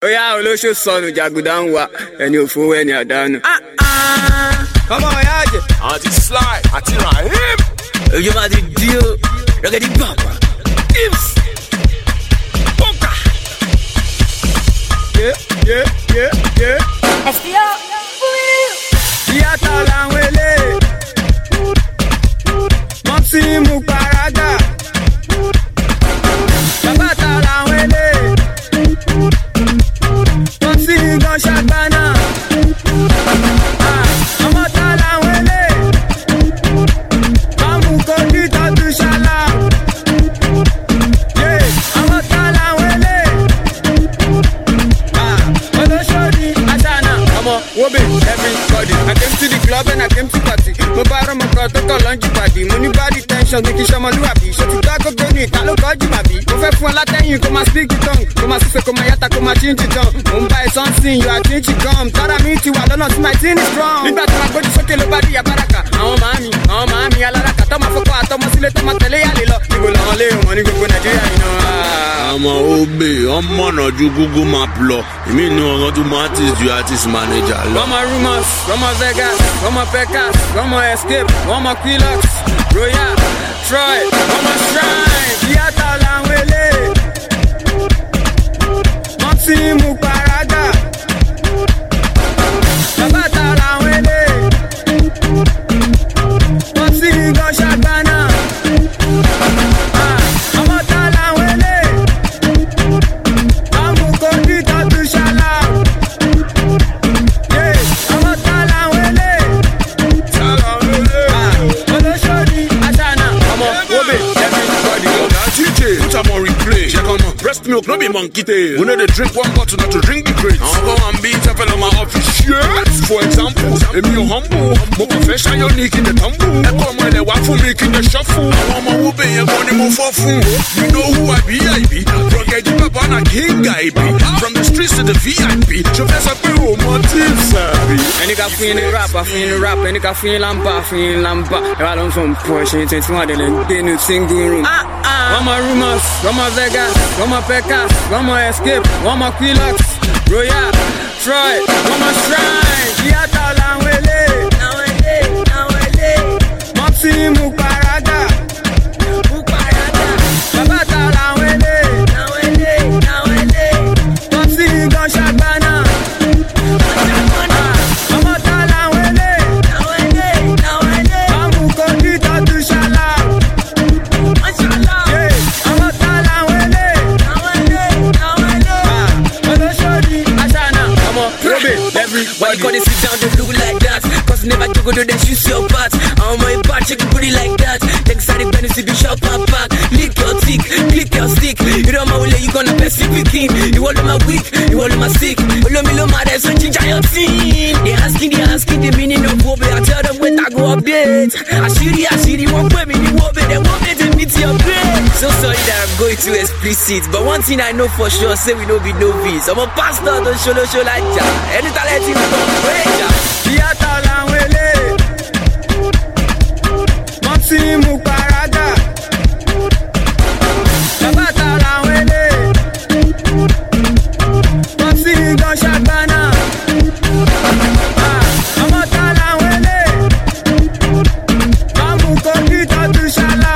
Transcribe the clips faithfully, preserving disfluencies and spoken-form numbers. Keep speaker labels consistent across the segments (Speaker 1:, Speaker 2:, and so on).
Speaker 1: Oya olóṣó sọnù jàgùdà ń wá ẹni òfowó ẹni àdánù. Ọmọ ìyá àjẹ́.
Speaker 2: Àti Sly àti Rahim.
Speaker 1: Ojú máa ti di o, rẹ́gẹ́dì gbàgbà. Ips. Bọ́kà. Yé yé yé yé.
Speaker 3: Ẹ̀sìn yóò fún mi.
Speaker 1: Ìyàtọ̀ làwọn eléyìí. Wọ́n ti mú paraga. Bàbá ta làwọn eléyìí. Wọ́n ti gan ṣàgbánà. Ọmọ ta làwọn eléyìí. Wọ́n mú kojú tọ́jú ṣálá. Ọmọ ta làwọn eléyìí. Olóṣòdì Aṣáná. Ọmọ wobe everybody. I came to the club and I came to party. Mo bá rọmọ kan tó kọ̀ lọ́njì pàdé. Mo ní body tension ní kí sọmọlúwàbí. Ṣé ti gbá gbogbo ní ìta ló kọjú màbí? Mo fẹ́ fún ọ látẹ̀yìn kó máa speak it on. Kó máa sífẹ̀ kó máa yàtà kó máa change it on. Mo ń bá ẹ something you are changing gum. Tára mi ti wà lọ́nà tí my team is strong. Nígbà tí màá gbójú sókè ló bá di àbáràkà. Àwọn màámi, àwọn màámi aláràkà tó máa fọ́kọ́ àtọmọ sílé tó máa tẹ̀lé yàlè lọ. Níbo làwọn lé wọn ní gbogbo Nàìjíríà yìí náà?
Speaker 4: Ọmọ Obe, ọmọ ọ̀nà ju Google Map lọ. Èmi ni ọ̀rọ̀ tó mọ artist ju artist manager lọ.
Speaker 1: Wọ́n mọ Rumors, wọ́n mọ Vegas, wọ́n mọ Pecas, wọ́n mọ Escape, wọ́n mọ Quilox, Royal, Troy, wọ́n mọ Shrine. Ìyàtọ̀ làwọn eléyìí. Wọ́n ti mú paraga. Bàbá ta làwọn eléyìí. Wọ́n ti gan ṣàgbánà. Ọmọ ta làwọn eléyìí. Wọ́n mú kojú tọ́jú ṣálá. Ọmọ ta làwọn eléyìí. Olóṣòdì Aṣáná. Ọmọ wobe everybody.
Speaker 4: D J, put am on replay. Check on breast milk, no be monkey tail. We know they drink one bottle, not to drink the crate. I'll go and beat a fellow my office shirt. For example, if you humble, mo confession you nick in the tumble. Echo my the one for me in the shuffle. I want my whooping, you're going to move for food. You know who I be, I be. Forget you, Papa, and a king I be. From the streets to the V I P. Je fais ça pour au motif, ça.
Speaker 1: Ẹni ká fún yín ní rap, àfún yín ní rap. Ẹni ká fún yín lámbà, àfún yín lámbà. Ẹ wá ló ń fún Porsche, ṣe tí wọ́n dẹ̀ ń dénú single room. Wọ́n mọ Rumors, wọ́n mọ Vegas, wọ́n mọ Pecas, wọ́n mọ Escape, wọ́n mọ Quilox, Royal, Troy, wọ́n mọ Shrine. Ìyàtọ̀ làwọn eléyìí.
Speaker 3: Àwọn eléyìí, àwọn eléyìí.
Speaker 1: Wọ́n ti mú paraga.
Speaker 3: Mú paraga.
Speaker 1: Bàbá ta làwọn eléyìí.
Speaker 3: Àwọn eléyìí, àwọn eléyìí.
Speaker 1: Wọ́n ti gan ṣàgbánà. Ọmọ ta làwọn eléyìí.
Speaker 3: Àwọn eléyìí, àwọn eléyìí.
Speaker 1: Wọ́n mú kojú tọ́jú ṣálá.
Speaker 3: Mashallah.
Speaker 1: Ọmọ ta làwọn eléyìí.
Speaker 3: Àwọn eléyìí, àwọn eléyìí.
Speaker 1: Olóṣòdì Aṣáná. Ọmọ wobe
Speaker 5: Why
Speaker 1: everybody.
Speaker 5: you gonna sit down, they look like that? Cause never joke, do they shoot your part? I'm my part, check your booty like that. Take side benefit, be shop and pack. Lick your tick, click your stick. You know my way, you gonna best if you can. You all of my weak, you all of my sick. All of me, lo mad, so change your team. They asking, they asking the meaning of wobe. I tell them when I go update. I see the, I see the one way, me the wobe. They want me to meet your grade. So sorry that I'm going too explicit. But one thing I know for sure, say we no be novice. I'm a pastor, don't show no show like that. Any talent you got, great job.
Speaker 1: Ìyàtọ̀ làwọn eléyìí. Wọ́n ti mú paraga. Bàbá ta làwọn eléyìí. Wọ́n ti gan ṣàgbánà. Ọmọ ta làwọn eléyìí. Wọ́n mú kojú tọ́jú ṣálá.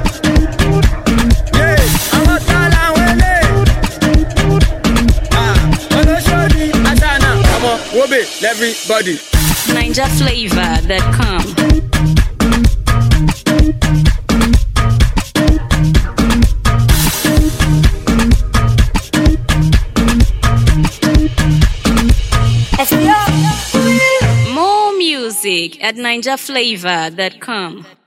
Speaker 1: Ọmọ ta làwọn eléyìí. Olóṣòdì Aṣáná. Ọmọ wobe everybody.
Speaker 6: Ninja Flavor dot com.
Speaker 3: Ẹ̀sìn yóò fún mi.
Speaker 6: More music at ninja flavor dot com.